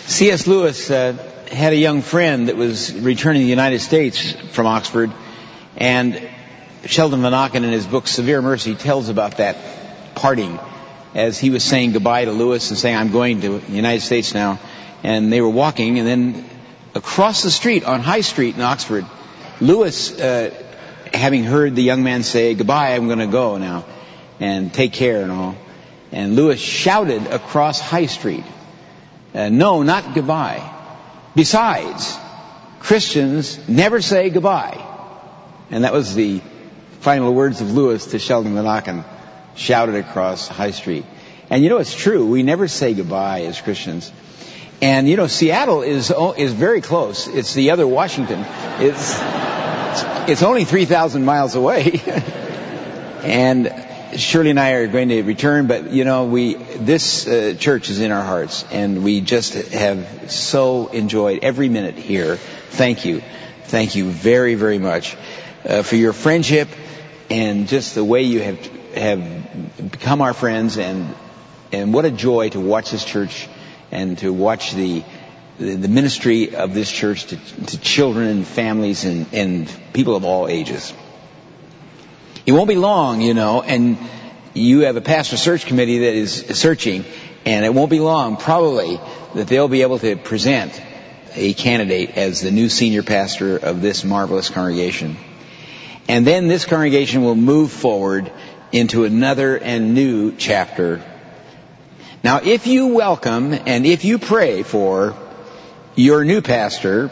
C.S. Lewis had a young friend that was returning to the United States from Oxford, and Sheldon Vanauken in his book Severe Mercy tells about that parting as he was saying goodbye to Lewis and saying, I'm going to the United States now. And they were walking, and then across the street on High Street in Oxford, Lewis, having heard the young man say, goodbye, I'm going to go now, and take care and all. And Lewis shouted across High Street, no, not goodbye. Besides, Christians never say goodbye. And that was the final words of Lewis to Sheldon Vanauken, shouted across High Street. And you know, it's true. We never say goodbye as Christians. And you know, Seattle is very close. It's the other Washington. It's only 3,000 miles away. And Shirley and I are going to return, but you know, this church is in our hearts, and we just have so enjoyed every minute here. Thank you very, very much for your friendship and just the way you have become our friends, and what a joy to watch this church and to watch the ministry of this church to children and families and people of all ages. It won't be long, you know, and you have a pastor search committee that is searching, and it won't be long, probably, that they'll be able to present a candidate as the new senior pastor of this marvelous congregation. And then this congregation will move forward into another and new chapter. Now, if you welcome and if you pray for your new pastor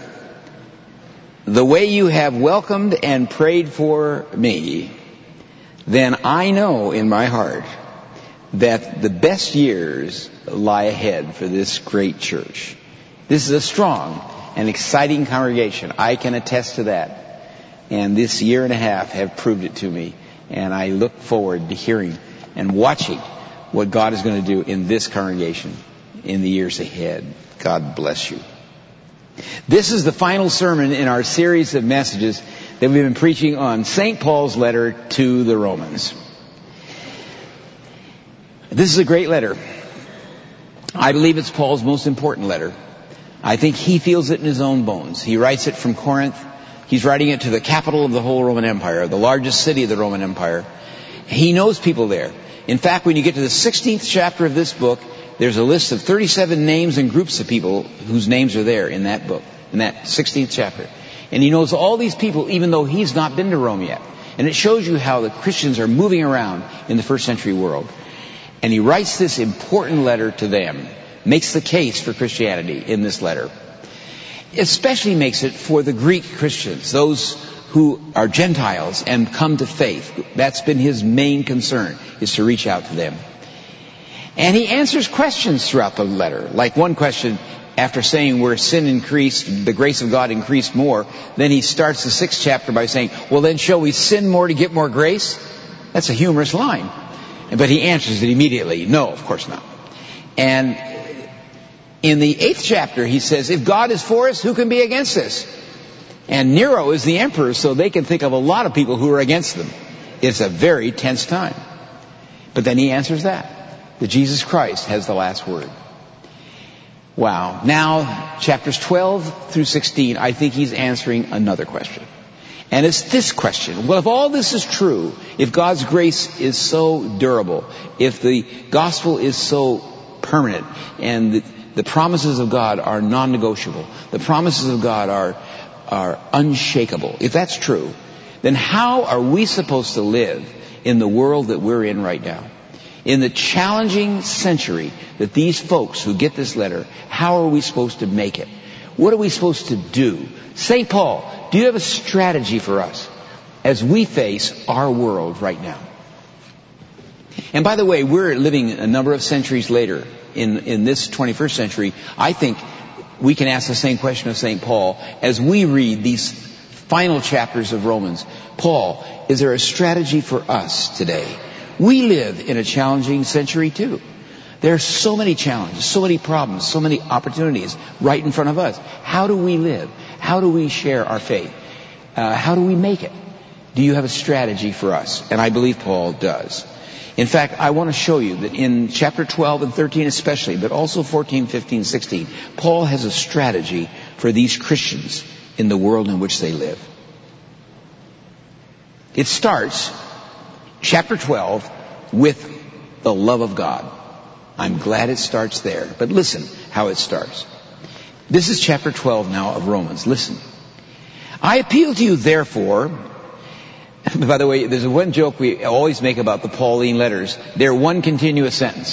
the way you have welcomed and prayed for me, then I know in my heart that the best years lie ahead for this great church. This is a strong and exciting congregation. I can attest to that. And this year and a half have proved it to me. And I look forward to hearing and watching what God is going to do in this congregation in the years ahead. God bless you. This is the final sermon in our series of messages that we've been preaching on St. Paul's letter to the Romans. This is a great letter. I believe it's Paul's most important letter. I think he feels it in his own bones. He writes it from Corinth. He's writing it to the capital of the whole Roman Empire, the largest city of the Roman Empire. He knows people there. In fact, when you get to the 16th chapter of this book, there's a list of 37 names and groups of people whose names are there in that book, in that 16th chapter. And he knows all these people even though he's not been to Rome yet. And it shows you how the Christians are moving around in the first century world. And he writes this important letter to them, makes the case for Christianity in this letter. Especially makes it for the Greek Christians, those who are Gentiles and come to faith. That's been his main concern, is to reach out to them. And he answers questions throughout the letter. Like one question, after saying where sin increased, the grace of God increased more, then he starts the 6th chapter by saying, well then shall we sin more to get more grace? That's a humorous line. But he answers it immediately. No, of course not. And in the 8th chapter he says, if God is for us, who can be against us? And Nero is the emperor, so they can think of a lot of people who are against them. It's a very tense time. But then he answers that Jesus Christ has the last word. Wow. Now, chapters 12 through 16, I think he's answering another question. And it's this question. Well, if all this is true, if God's grace is so durable, if the gospel is so permanent, and the promises of God are non-negotiable, the promises of God are unshakable, if that's true, then how are we supposed to live in the world that we're in right now? In the challenging century that these folks who get this letter, how are we supposed to make it? What are we supposed to do? St. Paul, do you have a strategy for us as we face our world right now? And by the way, we're living a number of centuries later in this 21st century. I think we can ask the same question of St. Paul as we read these final chapters of Romans. Paul, is there a strategy for us today? We live in a challenging century too. There are so many challenges, so many problems, so many opportunities right in front of us. How do we live? How do we share our faith? How do we make it? Do you have a strategy for us? And I believe Paul does. In fact, I want to show you that in chapter 12 and 13 especially, but also 14, 15, 16, Paul has a strategy for these Christians in the world in which they live. It starts, chapter 12, with the love of God. I'm glad it starts there. But listen how it starts. This is chapter 12 now of Romans. Listen. I appeal to you, therefore. By the way, there's one joke we always make about the Pauline letters. They're one continuous sentence.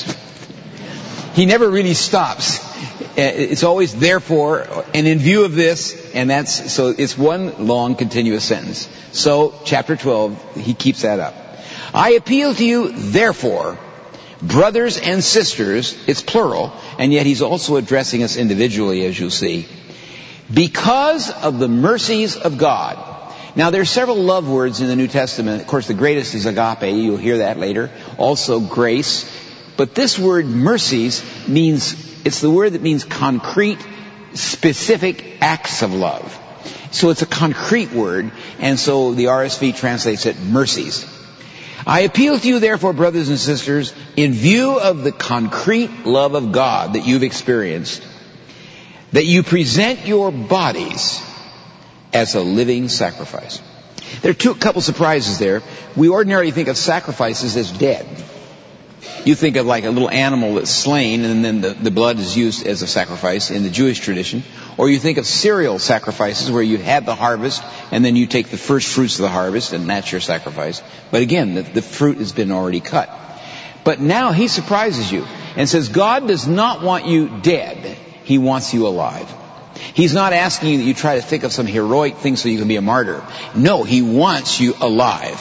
He never really stops. It's always therefore, and in view of this, and so it's one long continuous sentence. So, chapter 12, he keeps that up. I appeal to you, therefore, brothers and sisters, it's plural, and yet he's also addressing us individually, as you'll see, because of the mercies of God. Now, there are several love words in the New Testament. Of course, the greatest is agape. You'll hear that later. Also, grace. But this word, mercies, it's the word that means concrete, specific acts of love. So it's a concrete word, and so the RSV translates it mercies. I appeal to you, therefore, brothers and sisters, in view of the concrete love of God that you've experienced, that you present your bodies as a living sacrifice. There are a couple surprises there. We ordinarily think of sacrifices as dead. You think of like a little animal that's slain and then the blood is used as a sacrifice in the Jewish tradition. Or you think of cereal sacrifices where you had the harvest and then you take the first fruits of the harvest and that's your sacrifice. But again, the fruit has been already cut. But now he surprises you and says God does not want you dead. He wants you alive. He's not asking you that you try to think of some heroic thing so you can be a martyr. No, he wants you alive.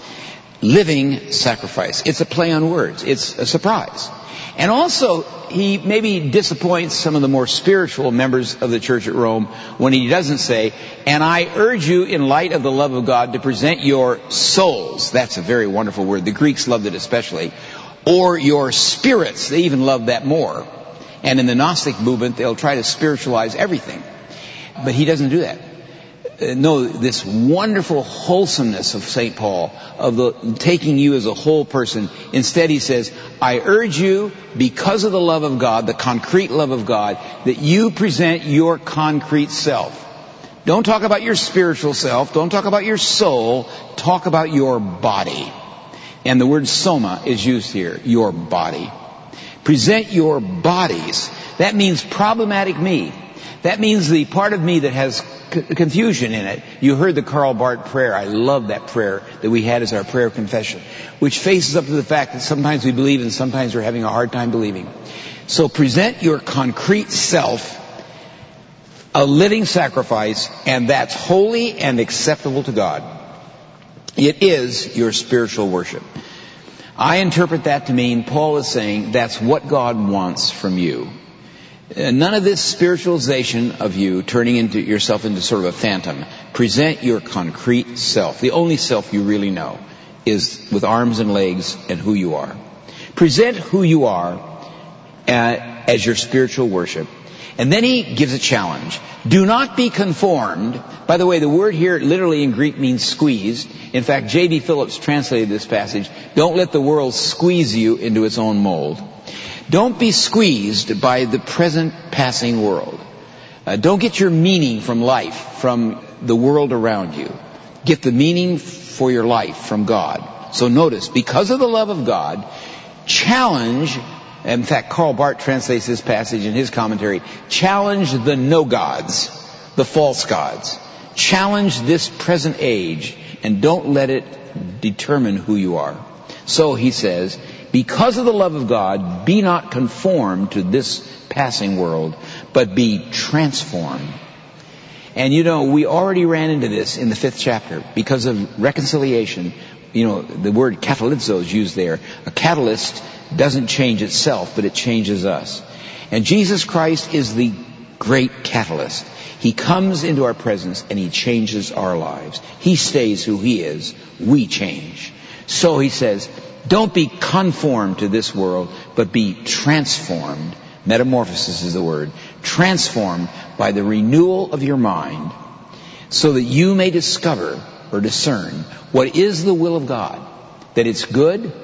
Living sacrifice. It's a play on words. It's a surprise. And also, he maybe disappoints some of the more spiritual members of the church at Rome when he doesn't say, and I urge you in light of the love of God to present your souls. That's a very wonderful word. The Greeks loved it especially. Or your spirits. They even loved that more. And in the Gnostic movement, they'll try to spiritualize everything. But he doesn't do that. No, this wonderful wholesomeness of St. Paul, of taking you as a whole person. Instead, he says, I urge you, because of the love of God, the concrete love of God, that you present your concrete self. Don't talk about your spiritual self. Don't talk about your soul. Talk about your body. And the word soma is used here, your body. Present your bodies. That means problematic me. That means the part of me that has confusion in it. You heard the Karl Barth prayer. I love that prayer that we had as our prayer of confession, which faces up to the fact that sometimes we believe and sometimes we're having a hard time believing. So present your concrete self, a living sacrifice, and that's holy and acceptable to God. It is your spiritual worship. I interpret that to mean Paul is saying that's what God wants from you. None of this spiritualization of you turning yourself into sort of a phantom. Present your concrete self. The only self you really know is with arms and legs and who you are. Present who you are as your spiritual worship. And then he gives a challenge. Do not be conformed. By the way, the word here literally in Greek means squeezed. In fact, J.B. Phillips translated this passage, don't let the world squeeze you into its own mold. Don't be squeezed by the present passing world. Don't get your meaning from life, from the world around you. Get the meaning for your life from God. So notice, because of the love of God, challenge, in fact, Karl Barth translates this passage in his commentary, challenge the no-gods, the false gods. Challenge this present age, and don't let it determine who you are. So he says, because of the love of God, be not conformed to this passing world, but be transformed. And you know, we already ran into this in the 5th chapter. Because of reconciliation, you know, the word catalyzo is used there. A catalyst doesn't change itself, but it changes us. And Jesus Christ is the great catalyst. He comes into our presence and he changes our lives. He stays who he is. We change. So he says, don't be conformed to this world, but be transformed. Metamorphosis is the word. Transformed by the renewal of your mind, so that you may discover or discern what is the will of God, that it's good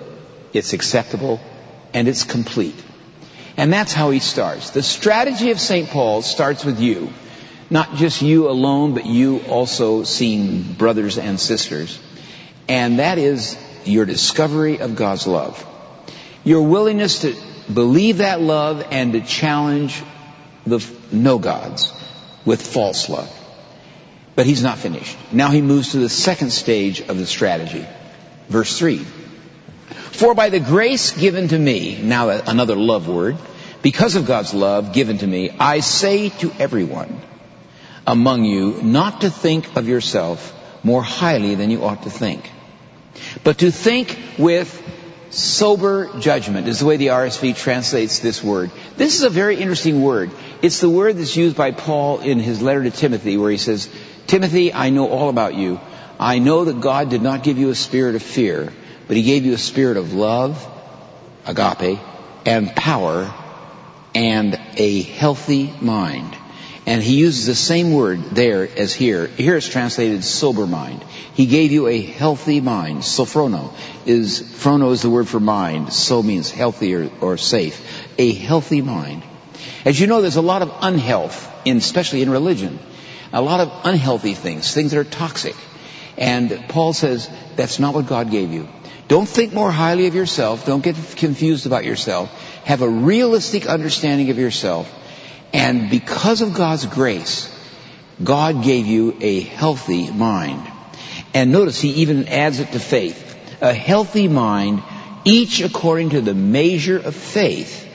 it's acceptable, and it's complete. And that's how he starts. The strategy of St. Paul starts with you. Not just you alone, but you also seeing brothers and sisters. And that is your discovery of God's love. Your willingness to believe that love and to challenge the no-gods with false love. But he's not finished. Now he moves to the second stage of the strategy. Verse 3. For by the grace given to me, now another love word, because of God's love given to me, I say to everyone among you not to think of yourself more highly than you ought to think, but to think with sober judgment, is the way the RSV translates this word. This is a very interesting word. It's the word that's used by Paul in his letter to Timothy, where he says, Timothy, I know all about you. I know that God did not give you a spirit of fear, but he gave you a spirit of love, agape, and power, and a healthy mind. And he uses the same word there as here. Here it's translated sober mind. He gave you a healthy mind. Sophrono is the word for mind. So means healthy or safe. A healthy mind. As you know, there's a lot of unhealth, especially in religion. A lot of unhealthy things that are toxic. And Paul says, that's not what God gave you. Don't think more highly of yourself. Don't get confused about yourself. Have a realistic understanding of yourself. And because of God's grace, God gave you a healthy mind. And notice he even adds it to faith. A healthy mind, each according to the measure of faith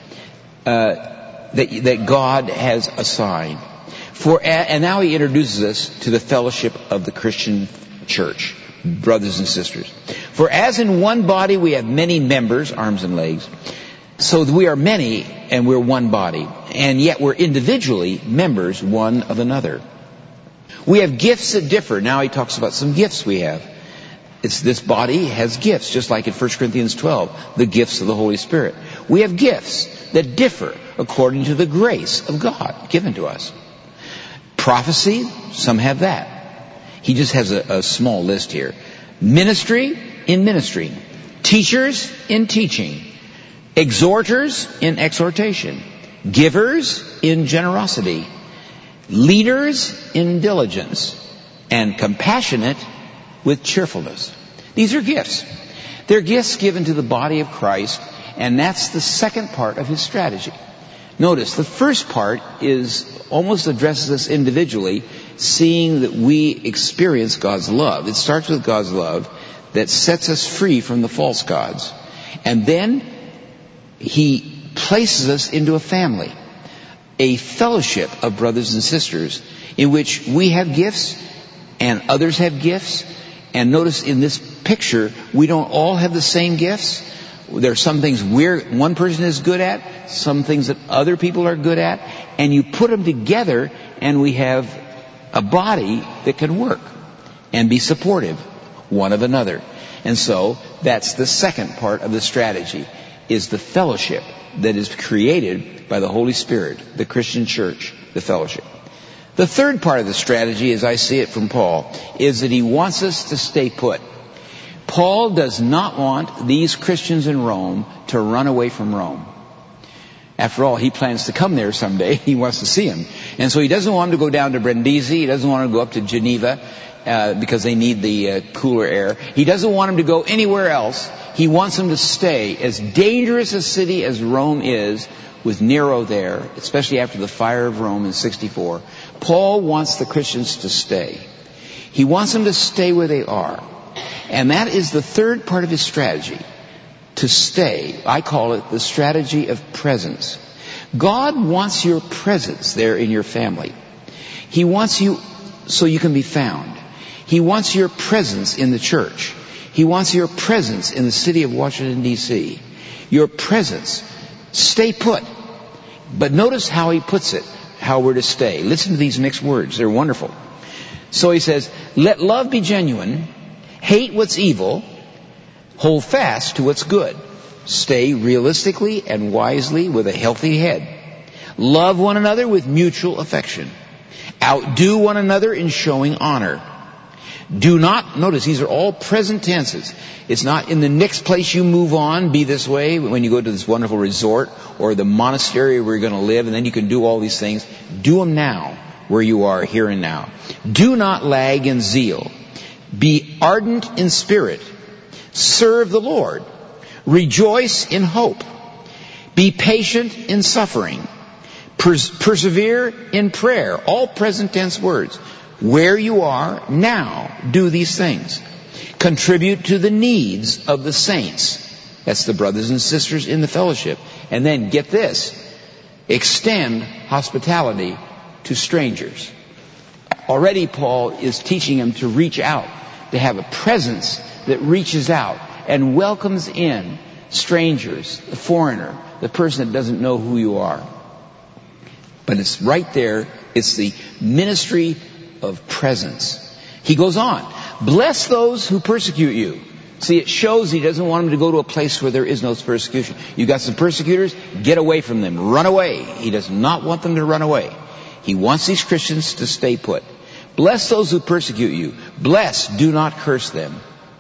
that God has assigned. And now he introduces us to the fellowship of the Christian church, brothers and sisters. For as in one body we have many members, arms and legs, so we are many and we're one body, and yet we're individually members one of another. We have gifts that differ. Now he talks about some gifts we have. This body has gifts, just like in 1 Corinthians 12, the gifts of the Holy Spirit. We have gifts that differ according to the grace of God given to us. Prophecy, some have that. He just has a small list here. Ministry, in ministry. Teachers, in teaching. Exhorters, in exhortation. Givers, in generosity. Leaders, in diligence. And compassionate, with cheerfulness. These are gifts. They're gifts given to the body of Christ, and that's the second part of his strategy. Notice, the first part almost addresses us individually, seeing that we experience God's love. It starts with God's love that sets us free from the false gods. And then he places us into a family, a fellowship of brothers and sisters in which we have gifts and others have gifts. And notice in this picture, we don't all have the same gifts. There are some things one person is good at, some things that other people are good at, and you put them together and we have a body that can work and be supportive one of another. And so that's the second part of the strategy, is the fellowship that is created by the Holy Spirit, the Christian church, the fellowship. The third part of the strategy, as I see it from Paul, is that he wants us to stay put. Paul does not want these Christians in Rome to run away from Rome. After all, he plans to come there someday. He wants to see them. And so he doesn't want them to go down to Brindisi. He doesn't want them to go up to Geneva because they need the cooler air. He doesn't want them to go anywhere else. He wants them to stay. As dangerous a city as Rome is, with Nero there, especially after the fire of Rome in 64, Paul wants the Christians to stay. He wants them to stay where they are. And that is the third part of his strategy, to stay. I call it the strategy of presence. God wants your presence there in your family. He wants you so you can be found. He wants your presence in the church. He wants your presence in the city of Washington, D.C. Your presence. Stay put. But notice how he puts it, how we're to stay. Listen to these mixed words. They're wonderful. So he says, let love be genuine. Hate what's evil. Hold fast to what's good. Stay realistically and wisely with a healthy head. Love one another with mutual affection. Outdo one another in showing honor. Do not, notice these are all present tenses. It's not in the next place you move on, be this way, when you go to this wonderful resort or the monastery where you're going to live, and then you can do all these things. Do them now, where you are, here and now. Do not lag in zeal. Be ardent in spirit. Serve the Lord. Rejoice in hope. Be patient in suffering. Persevere in prayer. All present tense words. Where you are now, do these things. Contribute to the needs of the saints. That's the brothers and sisters in the fellowship. And then get this. Extend hospitality to strangers. Already Paul is teaching them to reach out, to have a presence that reaches out and welcomes in strangers, the foreigner, the person that doesn't know who you are. But it's right there. It's the ministry of presence. He goes on. Bless those who persecute you. See, it shows he doesn't want them to go to a place where there is no persecution. You got some persecutors, get away from them. Run away. He does not want them to run away. He wants these Christians to stay put. Bless those who persecute you. Bless, do not curse them.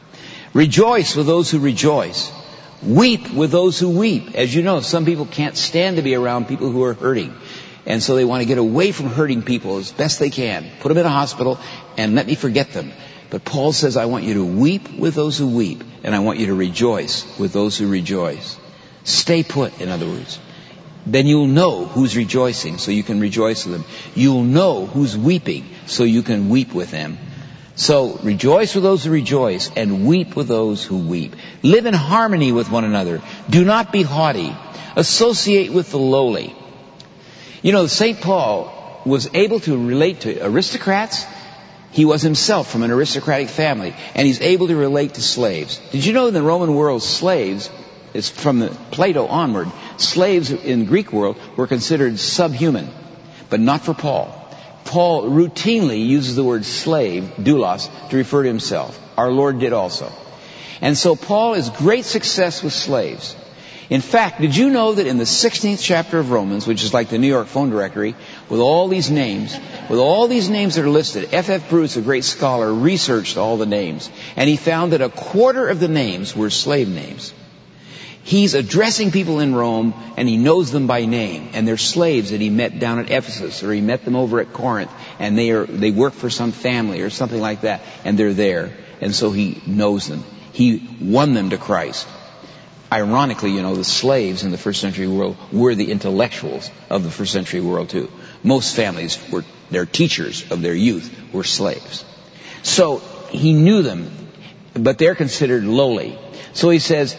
Rejoice with those who rejoice. Weep with those who weep. As you know, some people can't stand to be around people who are hurting. And so they want to get away from hurting people as best they can. Put them in a hospital and let me forget them. But Paul says, I want you to weep with those who weep, and I want you to rejoice with those who rejoice. Stay put, in other words. Then you'll know who's rejoicing, so you can rejoice with them. You'll know who's weeping, so you can weep with them. So rejoice with those who rejoice, and weep with those who weep. Live in harmony with one another. Do not be haughty. Associate with the lowly. You know, St. Paul was able to relate to aristocrats. He was himself from an aristocratic family, and he's able to relate to slaves. Did you know in the Roman world, slaves, is from Plato onward, slaves in the Greek world were considered subhuman, but not for Paul. Paul routinely uses the word slave, doulos, to refer to himself. Our Lord did also. And so Paul has great success with slaves. In fact, did you know that in the 16th chapter of Romans, which is like the New York phone directory, with all these names that are listed, F.F. Bruce, a great scholar, researched all the names, and he found that a quarter of the names were slave names. He's addressing people in Rome, and he knows them by name, and they're slaves that he met down at Ephesus, or he met them over at Corinth, and they work for some family or something like that, and they're there, and so he knows them. He won them to Christ. Ironically, you know, the slaves in the first century world were the intellectuals of the first century world too. Most families were, their teachers of their youth were slaves. So he knew them, but they're considered lowly. So he says,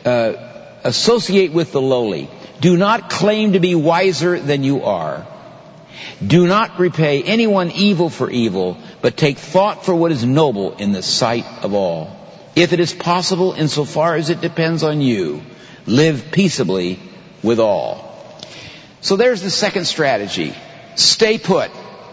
associate with the lowly. Do not claim to be wiser than you are. Do not repay anyone evil for evil, but take thought for what is noble in the sight of all. If it is possible, insofar as it depends on you, live peaceably with all. So there's the second strategy. Stay put.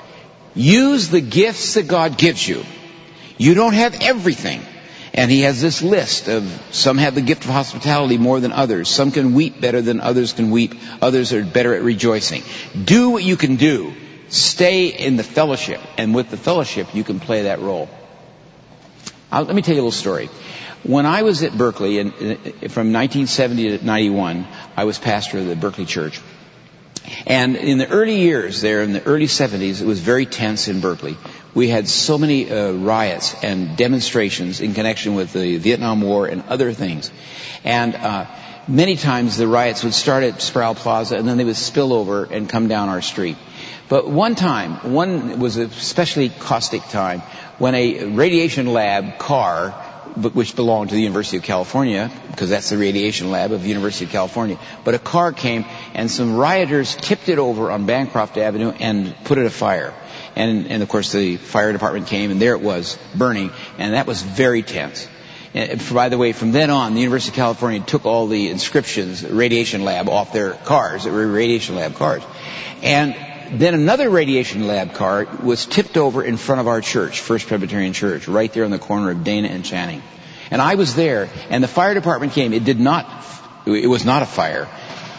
Use the gifts that God gives you. You don't have everything. And he has this list of, some have the gift of hospitality more than others. Some can weep better than others can weep. Others are better at rejoicing. Do what you can do. Stay in the fellowship. And with the fellowship, you can play that role. Let me tell you a little story. When I was at Berkeley, from 1970 to 91, I was pastor of the Berkeley Church. And in the early years there, in the early 70s, it was very tense in Berkeley. We had so many riots and demonstrations in connection with the Vietnam War and other things. And many times the riots would start at Sproul Plaza, and then they would spill over and come down our street. But one was a especially caustic time, when a radiation lab car, which belonged to the University of California, because that's the radiation lab of the University of California, but a car came and some rioters tipped it over on Bancroft Avenue and put it afire. And of course the fire department came, and there it was, burning, and that was very tense. And by the way, from then on, the University of California took all the inscriptions, radiation lab, off their cars that were radiation lab cars. And then another radiation lab car was tipped over in front of our church, First Presbyterian Church, right there on the corner of Dana and Channing. And I was there, and the fire department came. It was not a fire.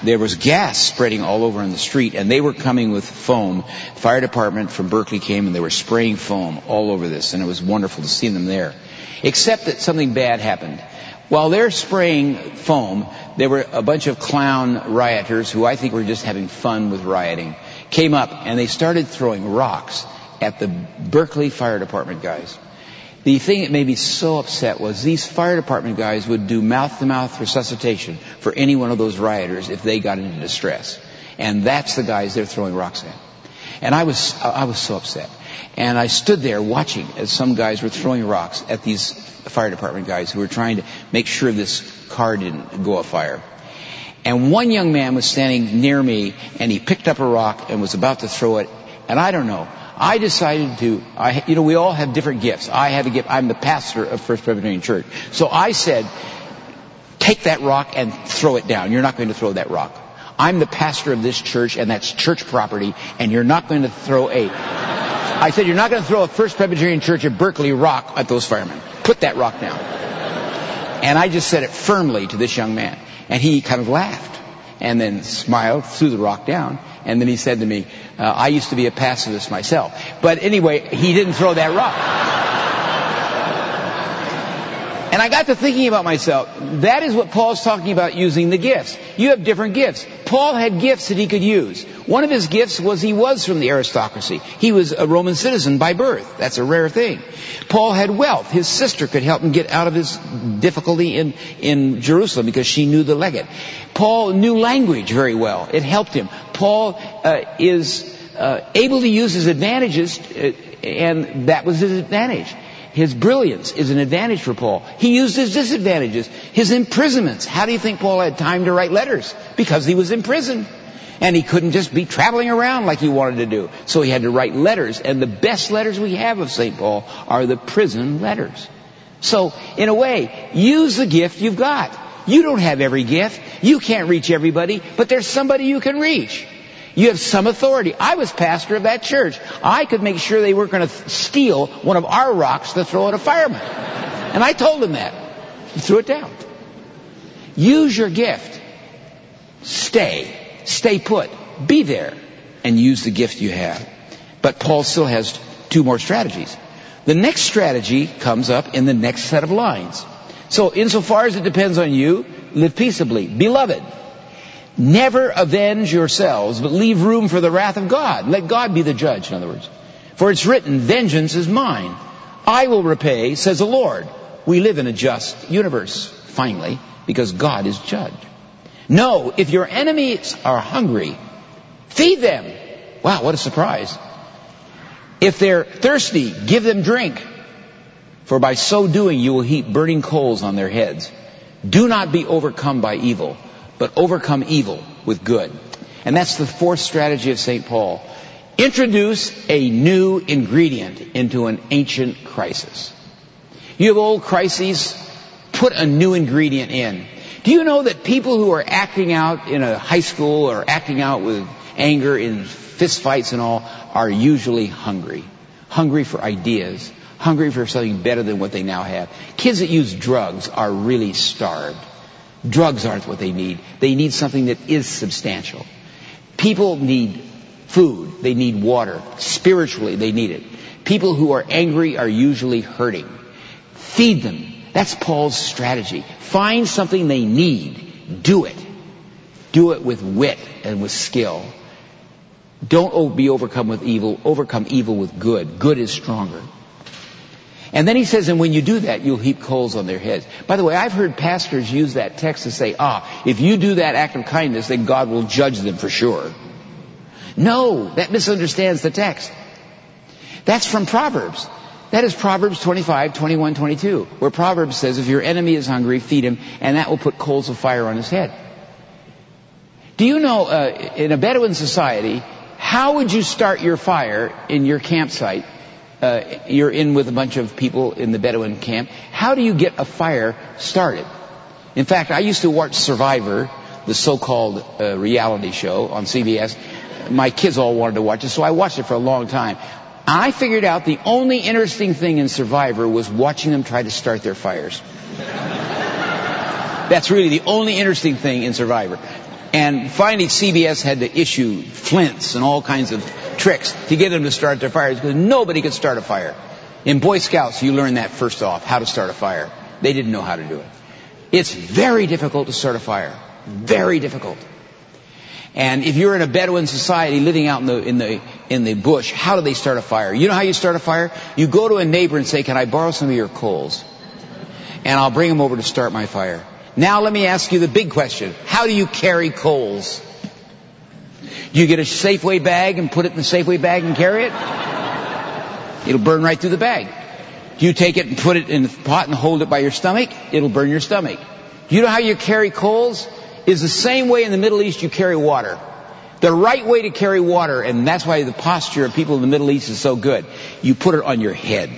there was gas spreading all over in the street, and they were coming with foam. Fire department from Berkeley came, and they were spraying foam all over this, and it was wonderful to see them there. Except that something bad happened. While they're spraying foam, there were a bunch of clown rioters who I think were just having fun with rioting, came up, and they started throwing rocks at the Berkeley Fire Department guys. The thing that made me so upset was these fire department guys would do mouth-to-mouth resuscitation for any one of those rioters if they got into distress. And that's the guys they're throwing rocks at. And I was so upset. And I stood there watching as some guys were throwing rocks at these fire department guys who were trying to make sure this car didn't go afire. And one young man was standing near me, and he picked up a rock and was about to throw it. And I don't know. I decided we all have different gifts. I have a gift. I'm the pastor of First Presbyterian Church. So I said, take that rock and throw it down. You're not going to throw that rock. I'm the pastor of this church, and that's church property, and you're not going to throw I said, you're not going to throw a First Presbyterian Church at Berkeley rock at those firemen. Put that rock down. And I just said it firmly to this young man. And he kind of laughed and then smiled, threw the rock down. And then he said to me, I used to be a pacifist myself. But anyway, he didn't throw that rock. And I got to thinking about myself. That is what Paul's talking about, using the gifts. You have different gifts. Paul had gifts that he could use. One of his gifts was he was from the aristocracy. He was a Roman citizen by birth. That's a rare thing. Paul had wealth. His sister could help him get out of his difficulty in Jerusalem because she knew the legate. Paul knew language very well. It helped him. Paul is able to use his advantages, and that was his advantage. His brilliance is an advantage for Paul. He used his disadvantages. His imprisonments. How do you think Paul had time to write letters? Because he was in prison. And he couldn't just be traveling around like he wanted to do. So he had to write letters. And the best letters we have of St. Paul are the prison letters. So, in a way, use the gift you've got. You don't have every gift. You can't reach everybody. But there's somebody you can reach. You have some authority. I was pastor of that church. I could make sure they weren't going to steal one of our rocks to throw at a fireman. And I told them that. He threw it down. Use your gift. Stay put. Be there. And use the gift you have. But Paul still has two more strategies. The next strategy comes up in the next set of lines. So insofar as it depends on you, live peaceably. Beloved, never avenge yourselves, but leave room for the wrath of God. Let God be the judge, in other words. For it's written, vengeance is mine. I will repay, says the Lord. We live in a just universe, finally, because God is judge. No, if your enemies are hungry, feed them. Wow, what a surprise. If they're thirsty, give them drink. For by so doing, you will heap burning coals on their heads. Do not be overcome by evil, but overcome evil with good. And that's the fourth strategy of St. Paul. Introduce a new ingredient into an ancient crisis. You have old crises, put a new ingredient in. Do you know that people who are acting out in a high school or acting out with anger in fist fights and all are usually hungry? Hungry for ideas. Hungry for something better than what they now have. Kids that use drugs are really starved. Drugs aren't what they need. They need something that is substantial. People need food. They need water. Spiritually, they need it. People who are angry are usually hurting. Feed them. That's Paul's strategy. Find something they need. Do it. Do it with wit and with skill. Don't be overcome with evil. Overcome evil with good. Good is stronger. And then he says, and when you do that, you'll heap coals on their heads. By the way, I've heard pastors use that text to say, if you do that act of kindness, then God will judge them for sure. No, that misunderstands the text. That's from Proverbs. That is Proverbs 25, 21, 22, where Proverbs says, if your enemy is hungry, feed him, and that will put coals of fire on his head. Do you know, in a Bedouin society, how would you start your fire in your campsite? You're in with a bunch of people in the Bedouin camp. How do you get a fire started? In fact, I used to watch Survivor, the so-called reality show on CBS. My kids all wanted to watch it, so I watched it for a long time. I figured out the only interesting thing in Survivor was watching them try to start their fires. That's really the only interesting thing in Survivor. And finally CBS had to issue flints and all kinds of tricks to get them to start their fires, because nobody could start a fire. In Boy Scouts, you learn that first off, how to start a fire. They didn't know how to do it. It's very difficult to start a fire. Very difficult. And if you're in a Bedouin society living out in the bush, how do they start a fire? You know how you start a fire? You go to a neighbor and say, "Can I borrow some of your coals? And I'll bring them over to start my fire." Now let me ask you the big question. How do you carry coals? Do you get a Safeway bag and put it in the Safeway bag and carry it? It'll burn right through the bag. Do you take it and put it in the pot and hold it by your stomach? It'll burn your stomach. Do you know how you carry coals? Is the same way in the Middle East you carry water. The right way to carry water, and that's why the posture of people in the Middle East is so good. You put it on your head.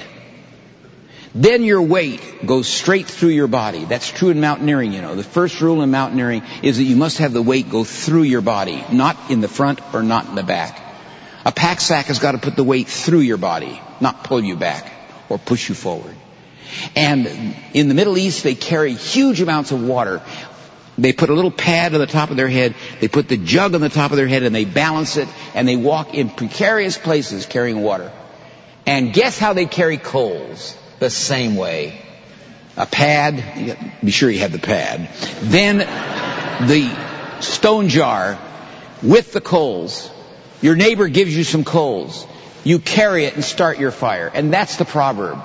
Then your weight goes straight through your body. That's true in mountaineering, you know. The first rule in mountaineering is that you must have the weight go through your body, not in the front or not in the back. A pack sack has got to put the weight through your body, not pull you back or push you forward. And in the Middle East, they carry huge amounts of water. They put a little pad on the top of their head, they put the jug on the top of their head, and they balance it, and they walk in precarious places carrying water. And guess how they carry coals? The same way. A pad, be sure you have the pad. Then the stone jar with the coals. Your neighbor gives you some coals. You carry it and start your fire. And that's the proverb.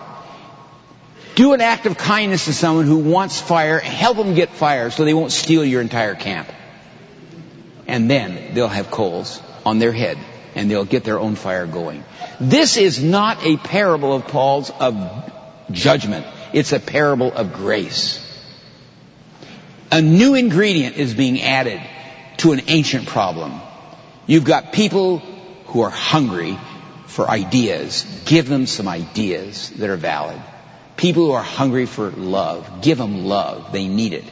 Do an act of kindness to someone who wants fire. Help them get fire so they won't steal your entire camp. And then they'll have coals on their head and they'll get their own fire going. This is not a parable of Paul's of judgment. It's a parable of grace. A new ingredient is being added to an ancient problem. You've got people who are hungry for ideas. Give them some ideas that are valid. People who are hungry for love. Give them love. They need it.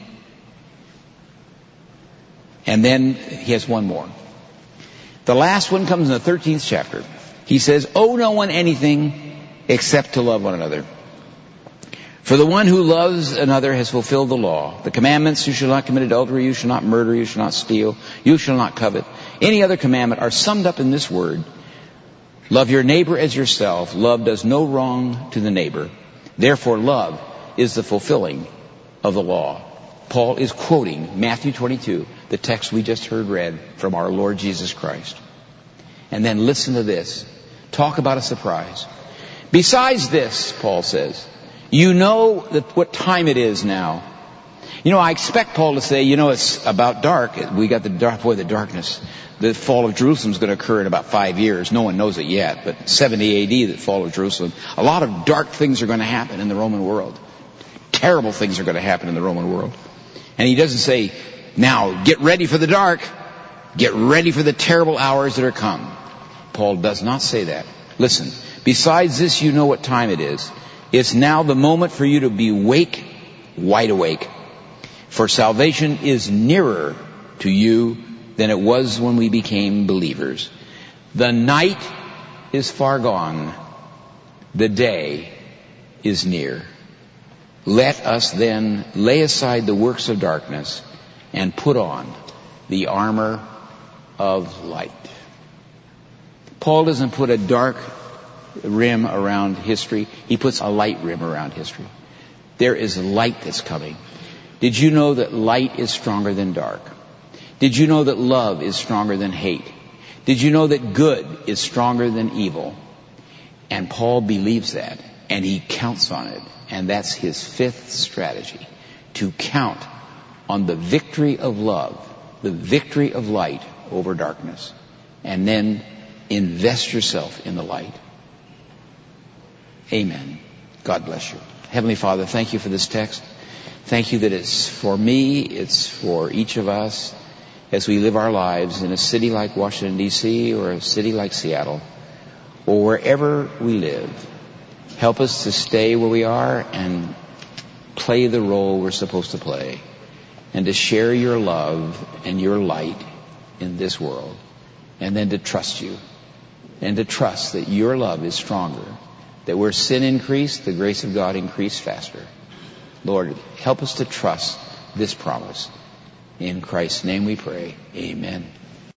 And then he has one more. The last one comes in the 13th chapter. He says, "Owe no one anything except to love one another. For the one who loves another has fulfilled the law. The commandments, you shall not commit adultery, you shall not murder, you shall not steal, you shall not covet. Any other commandment are summed up in this word. Love your neighbor as yourself. Love does no wrong to the neighbor. Therefore, love is the fulfilling of the law." Paul is quoting Matthew 22, the text we just heard read from our Lord Jesus Christ. And then listen to this. Talk about a surprise. "Besides this," Paul says, "you know what time it is now." You know, I expect Paul to say, it's about dark. We got the darkness. The fall of Jerusalem is going to occur in about 5 years. No one knows it yet, but 70 AD, the fall of Jerusalem. A lot of dark things are going to happen in the Roman world. Terrible things are going to happen in the Roman world. And he doesn't say, now, get ready for the dark. Get ready for the terrible hours that are come. Paul does not say that. Listen, "Besides this, you know what time it is. It's now the moment for you to be awake, wide awake. For salvation is nearer to you than it was when we became believers. The night is far gone. The day is near. Let us then lay aside the works of darkness and put on the armor of light." Paul doesn't put a dark rim around history. He puts a light rim around history. There is light that's coming. Did you know that light is stronger than dark? Did you know that love is stronger than hate? Did you know that good is stronger than evil? And Paul believes that, and he counts on it. And that's his fifth strategy, to count on the victory of love, the victory of light over darkness, and then invest yourself in the light. Amen. God bless you. Heavenly Father, thank you for this text. Thank you that it's for me, it's for each of us as we live our lives in a city like Washington, D.C., or a city like Seattle, or wherever we live. Help us to stay where we are and play the role we're supposed to play, and to share your love and your light in this world, and then to trust you, and to trust that your love is stronger, that where sin increased, the grace of God increased faster. Lord, help us to trust this promise. In Christ's name we pray. Amen.